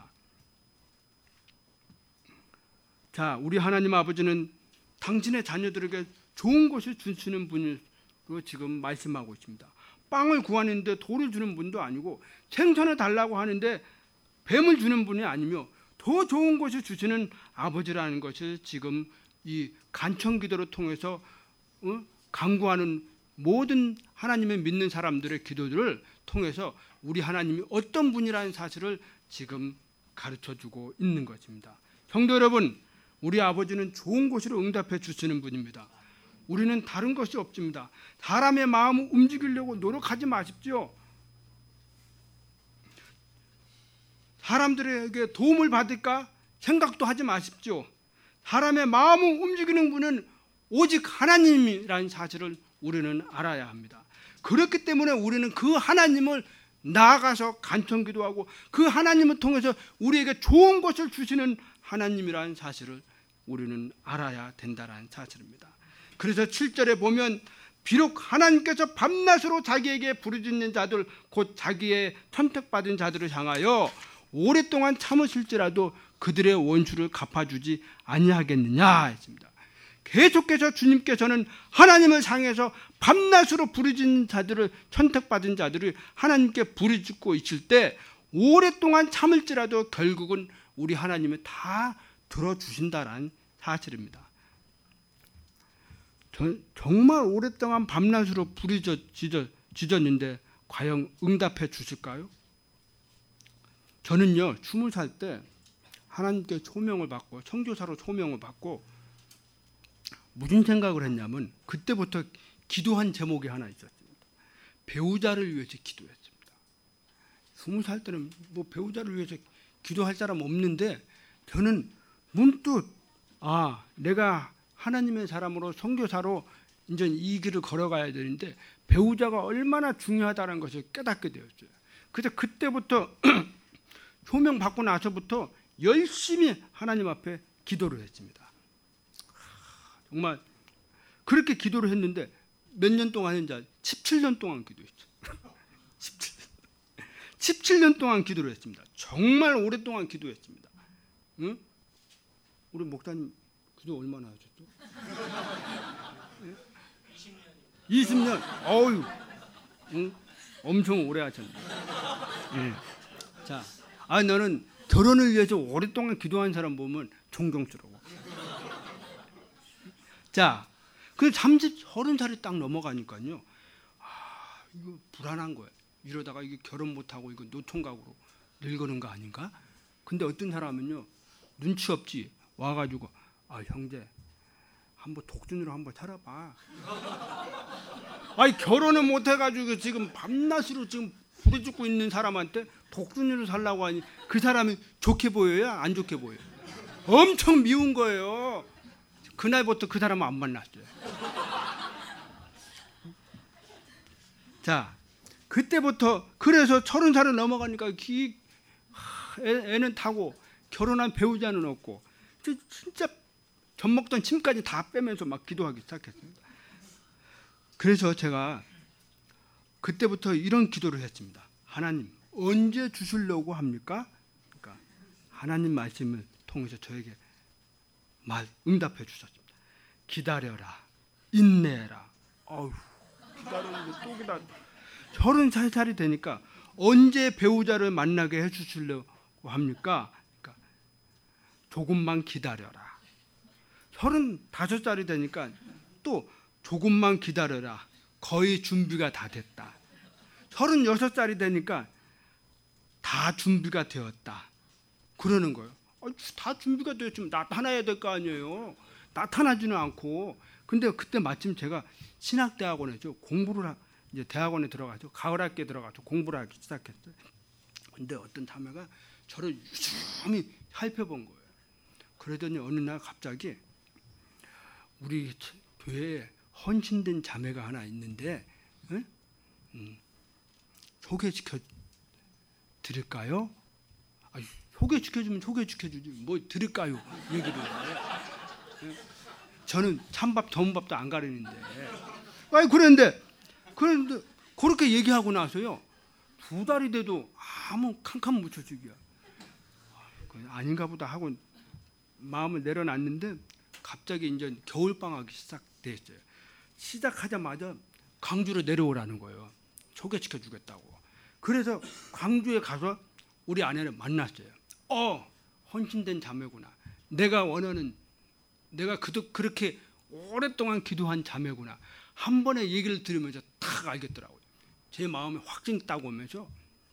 자, 우리 하나님 아버지는 당신의 자녀들에게 좋은 것을 주시는 분으로 지금 말씀하고 있습니다. 빵을 구하는데 돌을 주는 분도 아니고 생선을 달라고 하는데 뱀을 주는 분이 아니며 더 좋은 것을 주시는 아버지라는 것을 지금 이 간청기도를 통해서 어? 간구하는 모든 하나님의 믿는 사람들의 기도들을 통해서 우리 하나님이 어떤 분이라는 사실을 지금 가르쳐주고 있는 것입니다. 성도 여러분, 우리 아버지는 좋은 것으로 응답해 주시는 분입니다. 우리는 다른 것이 없습니다. 사람의 마음을 움직이려고 노력하지 마십시오. 사람들에게 도움을 받을까 생각도 하지 마십시오. 사람의 마음을 움직이는 분은 오직 하나님이라는 사실을 우리는 알아야 합니다. 그렇기 때문에 우리는 그 하나님을 나아가서 간청기도하고 그 하나님을 통해서 우리에게 좋은 것을 주시는 하나님이라는 사실을 우리는 알아야 된다는 사실입니다. 그래서 칠 절에 보면 비록 하나님께서 밤낮으로 자기에게 부르짖는 자들 곧 자기의 선택받은 자들을 향하여 오랫동안 참으실지라도 그들의 원수를 갚아주지 아니하겠느냐 했습니다. 계속해서 주님께서는 하나님을 향해서 밤낮으로 부르짖는 자들을 선택받은 자들을 하나님께 부르짖고 있을 때 오랫동안 참을지라도 결국은 우리 하나님이 다 들어주신다는 사실입니다. 정말 오랫동안 밤낮으로 부르짖었는데 과연 응답해 주실까요? 저는요 스무 살 때 하나님께 초명을 받고 선교사로 초명을 받고 무슨 생각을 했냐면 그때부터 기도한 제목이 하나 있었습니다. 배우자를 위해서 기도했습니다. 스무 살 때는 뭐 배우자를 위해서 기도할 사람 없는데 저는 문득 아 내가 하나님의 사람으로 선교사로 이제 이 길을 걸어가야 되는데 배우자가 얼마나 중요하다는 것을 깨닫게 되었어요. 그래서 그때부터 초명 받고 나서부터 열심히 하나님 앞에 기도를 했습니다. 정말 그렇게 기도를 했는데 몇 년 동안 했는지 십칠 년 동안 기도했죠. 십칠 년. 십칠 년 동안 기도를 했습니다. 정말 오랫동안 기도했습니다. 응? 우리 목사님 기도 얼마나 하셨죠? 이십 년. 어유. 응? 엄청 오래 하셨네. 응. 자, 아 너는 결혼을 위해서 오랫동안 기도한 사람 보면 존경스러워. 자, 그 삼십, 서른 살이 딱 넘어가니까요. 아, 이거 불안한 거예요. 이러다가 이게 결혼 못하고 이거 노총각으로 늙는 거 아닌가? 근데 어떤 사람은요, 눈치 없지 와가지고 아 형제 한번 독준으로 한번 살아봐. 아니 결혼을 못해가지고 지금 밤낮으로 지금 부르짖고 있는 사람한테 독준으로 살라고 하니 그 사람이 좋게 보여요? 안 좋게 보여요? 엄청 미운 거예요. 그날부터 그 사람은 안 만났어요. 자, 그때부터 그래서 서른 살을 넘어가니까 기, 애, 애는 타고 결혼한 배우자는 없고 진짜 젖 먹던 침까지 다 빼면서 막 기도하기 시작했습니다. 그래서 제가 그때부터 이런 기도를 했습니다. 하나님 언제 주시려고 합니까? 그러니까 하나님 말씀을 통해서 저에게 말 응답해 주셨습니다. 기다려라, 인내해라. 어휴, 기다렸는데 또 기다려. 서른 살이 되니까 언제 배우자를 만나게 해주시려고 합니까? 그러니까 조금만 기다려라. 서른다섯 살이 되니까 또 조금만 기다려라. 거의 준비가 다 됐다. 서른여섯 살이 되니까 다 준비가 되었다. 그러는 거예요. 다 준비가 되었지만 나타나야 될 거 아니에요. 나타나지는 않고 근데 그때 마침 제가 신학대학원에서 공부를 하, 이제 대학원에 들어가서 가을 학기에 들어가서 공부를 하기 시작했어요. 근데 어떤 자매가 저를 유심히 살펴본 거예요. 그러더니 어느 날 갑자기 우리 교회에 헌신된 자매가 하나 있는데 응? 음, 소개시켜 드릴까요? 아니, 소개시켜주면 소개시켜주지 뭐 드릴까요? 얘기를 해요. 응? 저는 찬밥 전밥도 안 가리는데 아니 그랬는데 그런데 그렇게 얘기하고 나서요 두 달이 돼도 아무 캄캄 묻혀주기야. 아닌가 보다 하고 마음을 내려놨는데 갑자기 이제 겨울 방학이 시작됐어요. 시작하자마자 광주로 내려오라는 거예요. 소개시켜 주겠다고. 그래서 광주에 가서 우리 아내를 만났어요. 어, 헌신된 자매구나. 내가 원하는 내가 그도 그렇게 오랫동안 기도한 자매구나. 한 번에 얘기를 들으면서 딱 알겠더라고요. 제 마음에 확증 딱 오면서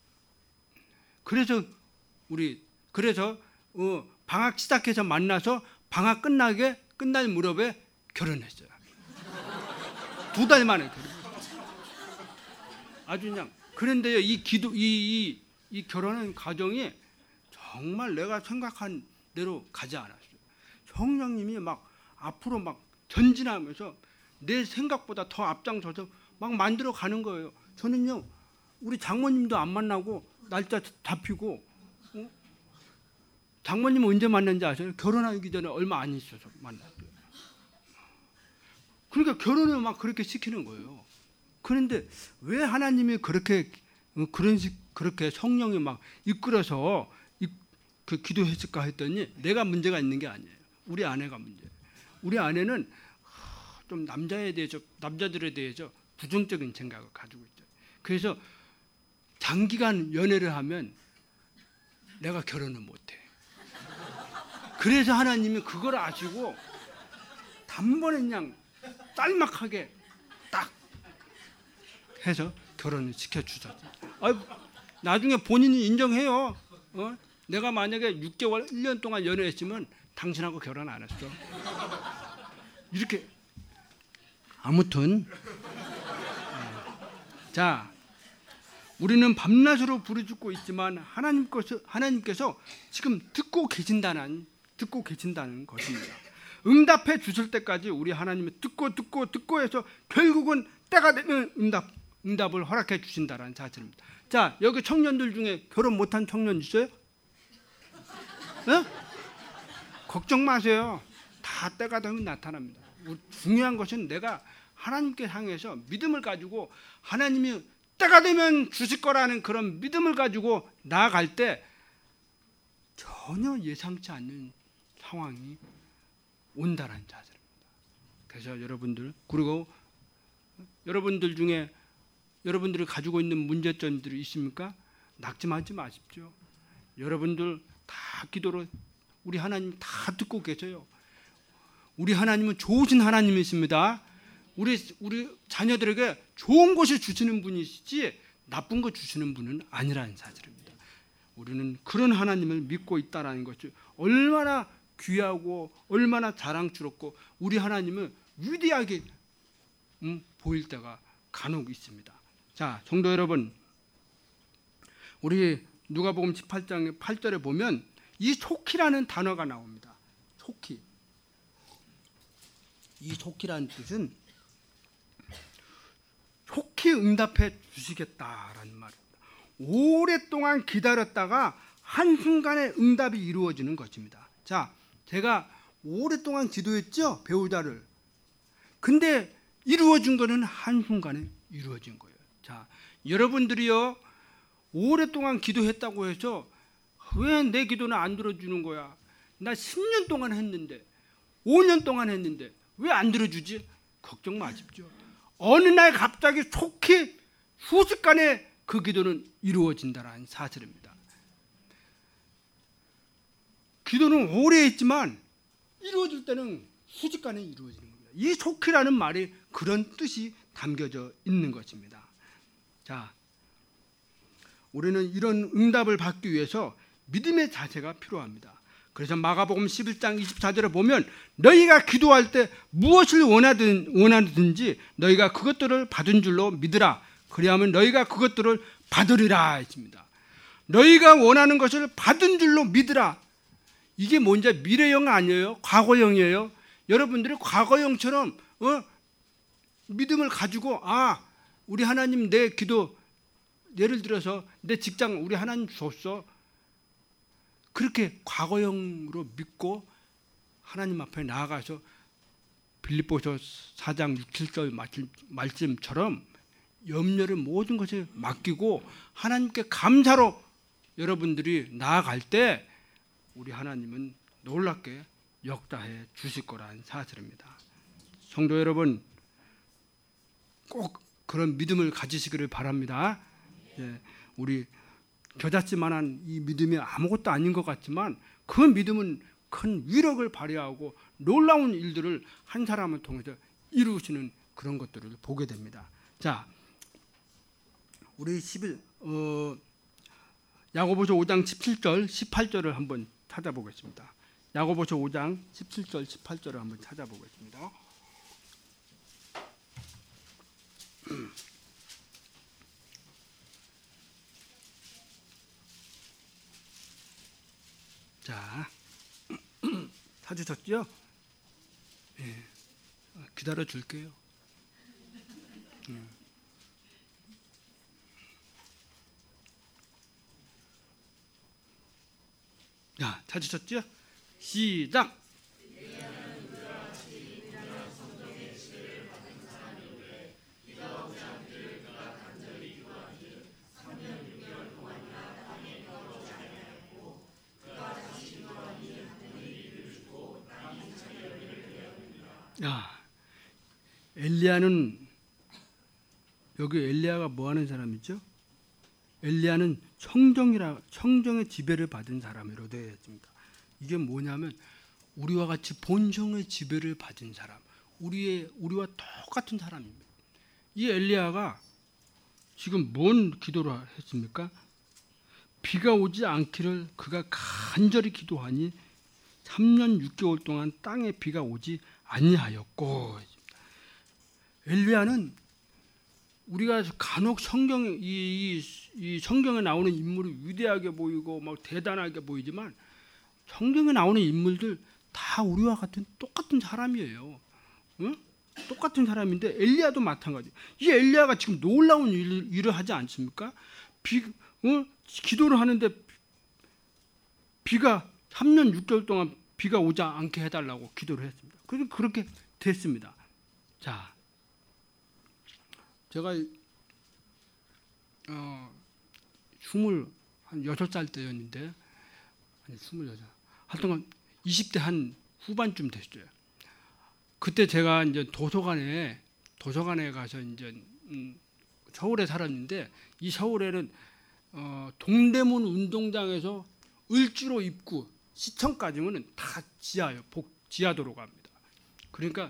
그래서 우리 그래서 어, 방학 시작해서 만나서 방학 끝나게 끝날 무렵에 결혼했어요. 두 달 만에 결혼. 아주 그냥 그런데요 이 기도 이, 이, 이 결혼한 과정이 정말 내가 생각한 대로 가지 않았어요. 성령님이 막 앞으로 막 전진하면서 내 생각보다 더 앞장서서 막 만들어 가는 거예요. 저는요 우리 장모님도 안 만나고 날짜 잡히고 어? 장모님 언제 만난지 아세요? 결혼하기 전에 얼마 안 있어서 만났어요. 그러니까 결혼을 막 그렇게 시키는 거예요. 그런데 왜 하나님이 그렇게 그런 식 그렇게 성령이 막 이끌어서 그 기도했을까 했더니 내가 문제가 있는 게 아니에요. 우리 아내가 문제예요. 우리 아내는 좀 남자에 대해서 남자들에 대해서 부정적인 생각을 가지고 있어요. 그래서 장기간 연애를 하면 내가 결혼을 못해. 그래서 하나님이 그걸 아시고 단번에 그냥 짤막하게 딱 해서 결혼을 시켜주셨어요. 나중에 본인이 인정해요. 어? 내가 만약에 육 개월, 일 년 동안 연애했으면 당신하고 결혼 안 했어. 이렇게 아무튼 자 우리는 밤낮으로 부르짖고 있지만 하나님께서, 하나님께서 지금 듣고 계신다는 듣고 계신다는 것입니다. 응답해 주실 때까지 우리 하나님이 듣고 듣고 듣고 해서 결국은 때가 되면 응답, 응답을 허락해 주신다는 사실입니다. 자 여기 청년들 중에 결혼 못한 청년 있어요? 네? 걱정 마세요. 다 때가 되면 나타납니다. 중요한 것은 내가 하나님께 향해서 믿음을 가지고 하나님이 때가 되면 주실 거라는 그런 믿음을 가지고 나아갈 때 전혀 예상치 않는 상황이 온다라는 자세입니다. 그래서 여러분들 그리고 여러분들 중에 여러분들이 가지고 있는 문제점들이 있습니까? 낙심하지 마십시오. 여러분들 다 기도로 우리 하나님 다 듣고 계세요. 우리 하나님은 좋으신 하나님이십니다. 우리 우리 자녀들에게 좋은 것을 주시는 분이시지 나쁜 것 주시는 분은 아니라는 사실입니다. 우리는 그런 하나님을 믿고 있다라는 것이 얼마나 귀하고 얼마나 자랑스럽고 우리 하나님은 위대하게 음, 보일 때가 간혹 있습니다. 자, 성도 여러분, 우리 누가복음 십팔 장 팔 절에 보면 이 속히라는 단어가 나옵니다. 속히. 이 속히라는 뜻은 속히 응답해 주시겠다라는 말입니다. 오랫동안 기다렸다가 한순간에 응답이 이루어지는 것입니다. 자, 제가 오랫동안 기도했죠, 배우자를. 근데 이루어진 거는 한순간에 이루어진 거예요. 자, 여러분들이요 오랫동안 기도했다고 해서 왜 내 기도는 안 들어주는 거야? 나 십 년 동안 했는데, 오 년 동안 했는데 왜 안 들어주지? 걱정 마십시오. 어느 날 갑자기 속히 순식간에 그 기도는 이루어진다는 사실입니다. 기도는 오래 했지만 이루어질 때는 순식간에 이루어지는 겁니다. 이 속히라는 말이 그런 뜻이 담겨져 있는 것입니다. 자, 우리는 이런 응답을 받기 위해서 믿음의 자세가 필요합니다. 그래서 마가복음 십일 장 이십사 절에 보면 너희가 기도할 때 무엇을 원하든, 원하든지 너희가 그것들을 받은 줄로 믿으라. 그리하면 너희가 그것들을 받으리라 했습니다. 너희가 원하는 것을 받은 줄로 믿으라. 이게 뭔지 미래형 아니에요? 과거형이에요? 여러분들이 과거형처럼 어? 믿음을 가지고 아 우리 하나님 내 기도 예를 들어서 내 직장 우리 하나님 줬어. 그렇게 과거형으로 믿고 하나님 앞에 나아가서 빌립보서 사 장 육, 칠 절 말씀처럼 염려를 모든 것에 맡기고 하나님께 감사로 여러분들이 나아갈 때 우리 하나님은 놀랍게 역사해 주실 거라는 사실입니다. 성도 여러분 꼭 그런 믿음을 가지시기를 바랍니다. 예, 우리 겨자씨만한 이 믿음이 아무것도 아닌 것 같지만 그 믿음은 큰 위력을 발휘하고 놀라운 일들을 한 사람을 통해서 이루시는 그런 것들을 보게 됩니다. 자, 우리 십일 어, 야고보서 오 장 십칠 절 십팔 절을 한번 찾아보겠습니다. 야고보서 오 장 십칠 절 십팔 절을 한번 찾아보겠습니다. 자, 찾으셨죠? 예, 기다려 줄게요. 음. 자, 찾으셨죠? 시작. 야, 엘리야는 여기 엘리야가 뭐 하는 사람이죠? 엘리야는 청정이라 청정의 지배를 받은 사람으로 되어 있습니다. 이게 뭐냐면 우리와 같이 본성의 지배를 받은 사람, 우리의 우리와 똑같은 사람입니다. 이 엘리야가 지금 뭔 기도를 했습니까? 비가 오지 않기를 그가 간절히 기도하니 삼 년 육 개월 동안 땅에 비가 오지 아니하였고. 엘리야는 우리가 간혹 성경 이, 이, 이 성경에 나오는 인물이 위대하게 보이고 막 대단하게 보이지만 성경에 나오는 인물들 다 우리와 같은 똑같은 사람이에요. 응? 똑같은 사람인데 엘리야도 마찬가지. 이 엘리야가 지금 놀라운 일을, 일을 하지 않습니까? 비, 어? 기도를 하는데 비가 삼 년 육 개월 동안 비가 오지 않게 해달라고 기도를 했습니다. 그래서 그렇게 됐습니다. 자, 제가 어, 스물 한 여섯 살 때였는데 아니 스물여섯 하여튼 이십 대 한 후반쯤 됐어요. 그때 제가 이제 도서관에 도서관에 가서 이제 음, 서울에 살았는데 이 서울에는 어, 동대문 운동장에서 을지로 입구 시청까지는 다 지하예요. 복 지하도로 갑니다. 그러니까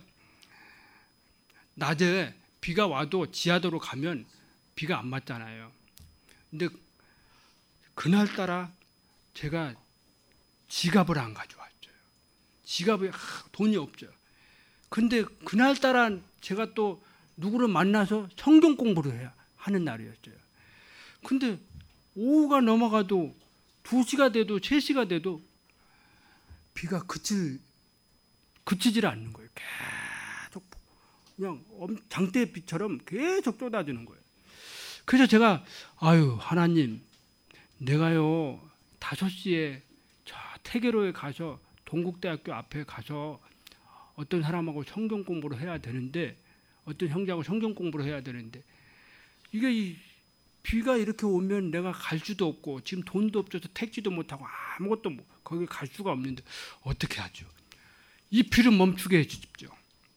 낮에 비가 와도 지하도로 가면 비가 안 맞잖아요. 근데 그날따라 제가 지갑을 안 가져왔어요. 지갑에 돈이 없죠. 근데 그날따라 제가 또 누구를 만나서 성경 공부를 해야 하는 날이었어요. 근데 오후가 넘어가도 두 시가 돼도 세 시가 돼도 비가 그칠 그치질 않는 거예요. 계속 그냥 장대비처럼 계속 쏟아지는 거예요. 그래서 제가 아유 하나님, 내가요 다섯 시에 저 태계로에 가서 동국대학교 앞에 가서 어떤 사람하고 성경 공부를 해야 되는데 어떤 형제하고 성경 공부를 해야 되는데 이게 이 비가 이렇게 오면 내가 갈 수도 없고 지금 돈도 없어서 택지도 못하고 아무것도 못, 거기 갈 수가 없는데 어떻게 하죠? 이 비를 멈추게 해주십시오.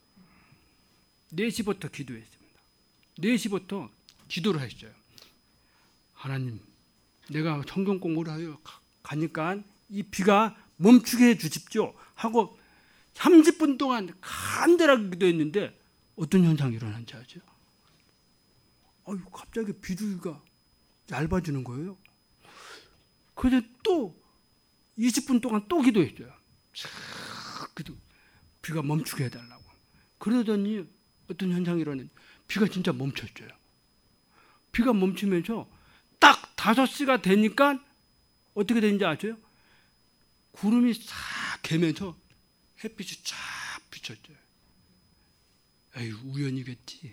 네 시부터 기도했습니다. 네 시부터 기도를 했어요. 하나님, 내가 성경 공부를 하여 가니까 이 비가 멈추게 해주십시오 하고 삼십 분 동안 간절하게 기도했는데 어떤 현상이 일어난지 아죠? 아유, 갑자기 비둘기가 얇아지는 거예요. 그래서 또 이십 분 동안 또 기도했어요. 기도, 비가 멈추게 해달라고. 그러더니 어떤 현상이 일어나는, 비가 진짜 멈췄어요. 비가 멈추면서 딱 다섯 시가 되니까 어떻게 되는지 아세요? 구름이 싹 개면서 햇빛이 쫙 비쳤어요. 에이, 우연이겠지.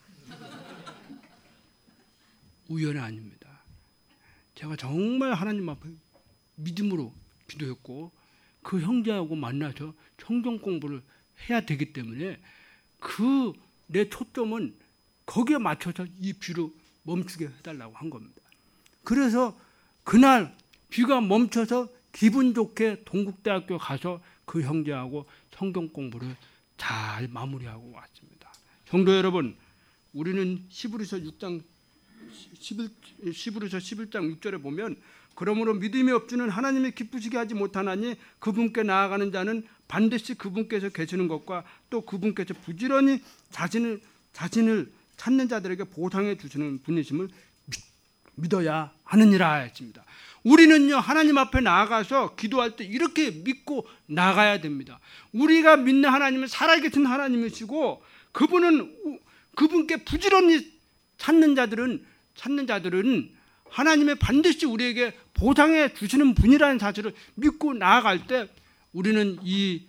우연이 아닙니다. 제가 정말 하나님 앞에 믿음으로 기도했고 그 형제하고 만나서 성경 공부를 해야 되기 때문에 그 내 초점은 거기에 맞춰서 이 비로 멈추게 해달라고 한 겁니다. 그래서 그날 비가 멈춰서 기분 좋게 동국대학교 가서 그 형제하고 성경 공부를 잘 마무리하고 왔습니다. 성도 여러분, 우리는 히브리서 육 장 십일, 히브리서 십일 장 육 절에 보면 그러므로 믿음이 없주는 하나님이 기쁘시게 하지 못하나니 그분께 나아가는 자는 반드시 그분께서 계시는 것과 또 그분께서 부지런히 자신을 자신을 찾는 자들에게 보상해 주시는 분이심을 믿어야 하느니라 했습니다. 우리는요, 하나님 앞에 나아가서 기도할 때 이렇게 믿고 나가야 됩니다. 우리가 믿는 하나님은 살아계신 하나님이시고 그분은 그분께 부지런히 찾는 자들은 찾는 자들은 하나님의 반드시 우리에게 보상해 주시는 분이라는 사실을 믿고 나아갈 때 우리는 이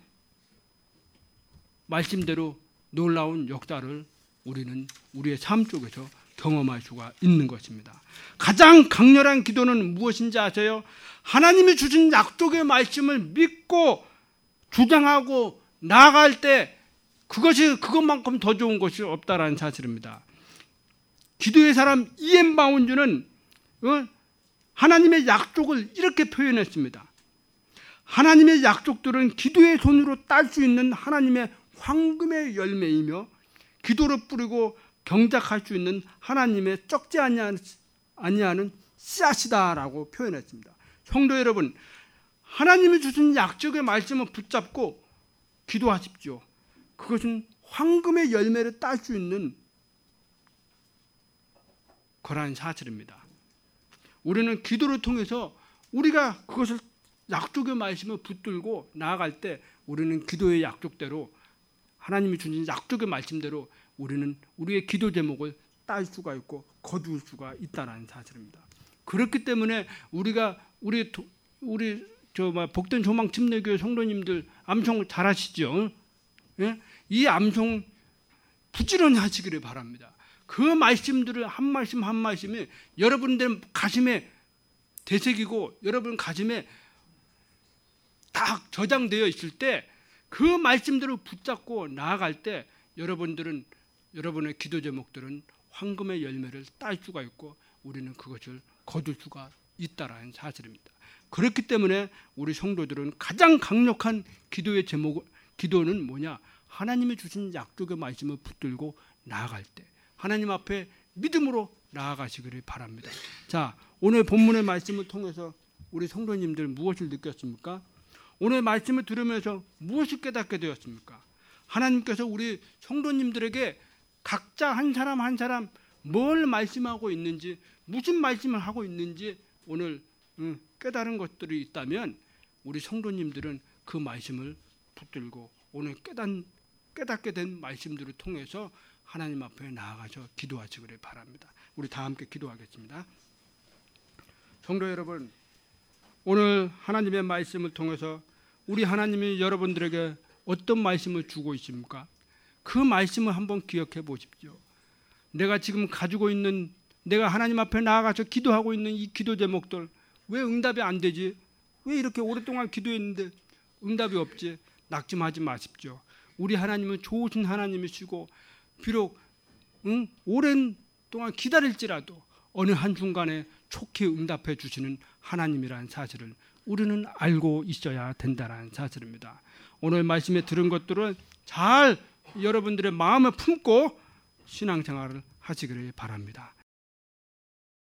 말씀대로 놀라운 역사를 우리는 우리의 삶 속에서 경험할 수가 있는 것입니다. 가장 강렬한 기도는 무엇인지 아세요? 하나님이 주신 약속의 말씀을 믿고 주장하고 나아갈 때 그것이 그것만큼 더 좋은 것이 없다라는 사실입니다. 기도의 사람 이엠 바운즈는 하나님의 약속을 이렇게 표현했습니다. 하나님의 약속들은 기도의 손으로 딸 수 있는 하나님의 황금의 열매이며 기도로 뿌리고 경작할 수 있는 하나님의 썩지 아니하는 씨앗이다라고 표현했습니다. 성도 여러분, 하나님이 주신 약속의 말씀을 붙잡고 기도하십시오. 그것은 황금의 열매를 딸 수 있는 거라는 사실입니다. 우리는 기도를 통해서 우리가 그것을 약속의 말씀을 붙들고 나아갈 때 우리는 기도의 약속대로 하나님이 주신 약속의 말씀대로 우리는 우리의 기도 제목을 딸 수가 있고 거둘 수가 있다라는 사실입니다. 그렇기 때문에 우리가 우리 우리 저 복된 조망 침례교회 성도님들 암송 잘하시죠? 예? 이 암송 부지런히 하시기를 바랍니다. 그 말씀들을 한 말씀 한 말씀이 여러분들 가슴에 되새기고 여러분 가슴에 딱 저장되어 있을 때 그 말씀들을 붙잡고 나아갈 때 여러분들은 여러분의 기도 제목들은 황금의 열매를 딸 수가 있고 우리는 그것을 거둘 수가 있다라는 사실입니다. 그렇기 때문에 우리 성도들은 가장 강력한 기도의 제목, 기도는 뭐냐? 하나님이 주신 약속의 말씀을 붙들고 나아갈 때 하나님 앞에 믿음으로 나아가시기를 바랍니다. 자, 오늘 본문의 말씀을 통해서 우리 성도님들 무엇을 느꼈습니까? 오늘 말씀을 들으면서 무엇을 깨닫게 되었습니까? 하나님께서 우리 성도님들에게 각자 한 사람 한 사람 뭘 말씀하고 있는지, 무슨 말씀을 하고 있는지 오늘 깨달은 것들이 있다면 우리 성도님들은 그 말씀을 붙들고 오늘 깨닫, 깨닫게 된 말씀들을 통해서 하나님 앞에 나아가서 기도하시기를 바랍니다. 우리 다 함께 기도하겠습니다. 성도 여러분, 오늘 하나님의 말씀을 통해서 우리 하나님이 여러분들에게 어떤 말씀을 주고 있습니까? 그 말씀을 한번 기억해 보십시오. 내가 지금 가지고 있는, 내가 하나님 앞에 나아가서 기도하고 있는 이 기도 제목들 왜 응답이 안 되지? 왜 이렇게 오랫동안 기도했는데 응답이 없지? 낙심하지 마십시오. 우리 하나님은 좋으신 하나님이시고 비록 응? 오랜 동안 기다릴지라도 어느 한순간에 촉히 응답해 주시는 하나님이라는 사실을 우리는 알고 있어야 된다는 사실입니다. 오늘 말씀에 들은 것들은 잘 여러분들의 마음에 품고 신앙생활을 하시기를 바랍니다.